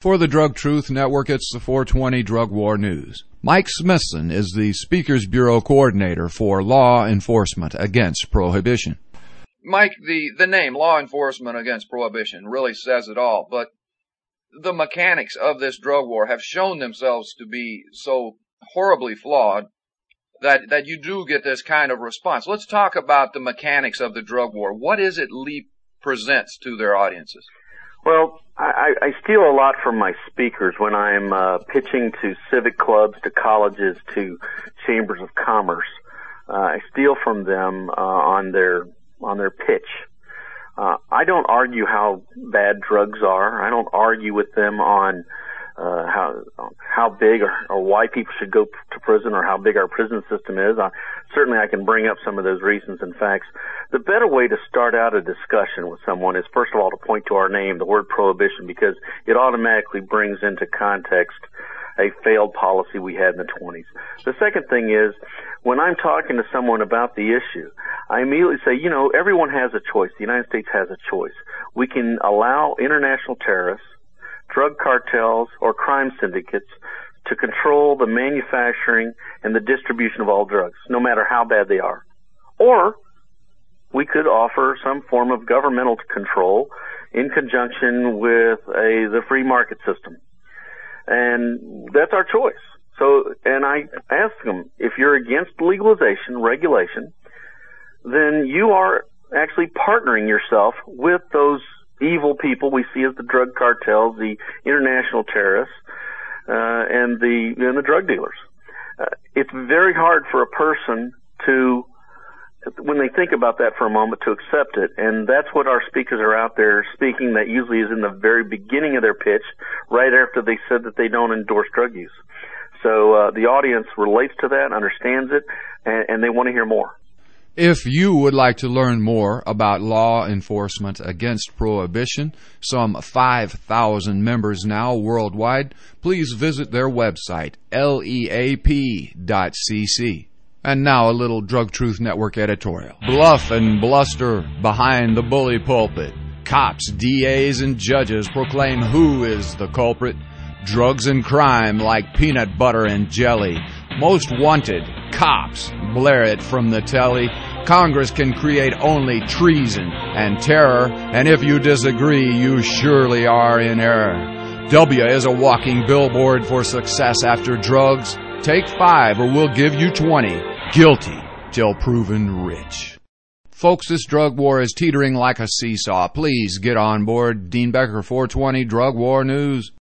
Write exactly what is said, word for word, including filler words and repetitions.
For the Drug Truth Network, it's the four twenty Drug War News. Mike Smithson is the Speakers Bureau Coordinator for Law Enforcement Against Prohibition. Mike, the, the name, Law Enforcement Against Prohibition, really says it all, but the mechanics of this drug war have shown themselves to be so horribly flawed that, that you do get this kind of response. Let's talk about the mechanics of the drug war. What is it LEAP presents to their audiences? Well, I, I steal a lot from my speakers when I'm uh, pitching to civic clubs, to colleges, to chambers of commerce. Uh, I steal from them uh, on their on their pitch. Uh, I don't argue how bad drugs are. I don't argue with them on uh, how how big or, or why people should go to prison or how big our prison system is. I, certainly, I can bring up some of those reasons and facts. The better way to start out a discussion with someone is, first of all, to point to our name, the word prohibition, because it automatically brings into context a failed policy we had in the twenties. The second thing is, when I'm talking to someone about the issue, I immediately say, you know, everyone has a choice. The United States has a choice. We can allow international terrorists, drug cartels, or crime syndicates to control the manufacturing and the distribution of all drugs, no matter how bad they are. Or we could offer some form of governmental control in conjunction with a the free market system. And that's our choice. So, and I ask them, if you're against legalization, regulation, then you are actually partnering yourself with those evil people we see as the drug cartels, the international terrorists, uh, and the and the drug dealers. Uh, it's very hard for a person to, when they think about that for a moment, to accept it. And that's what our speakers are out there speaking. That usually is in the very beginning of their pitch, right after they said that they don't endorse drug use. So uh, the audience relates to that, understands it, and, and they want to hear more. If you would like to learn more about law enforcement against prohibition, some five thousand members now worldwide, please visit their website, leap dot c c. And now a little Drug Truth Network editorial. Bluff and bluster behind the bully pulpit. Cops, D As, and judges proclaim who is the culprit. Drugs and crime like peanut butter and jelly. Most wanted, cops, blare it from the telly. Congress can create only treason and terror, and if you disagree, you surely are in error. W is a walking billboard for success after drugs. Take five or we'll give you twenty. Guilty till proven rich. Folks, this drug war is teetering like a seesaw. Please get on board. Dean Becker, four twenty Drug War News.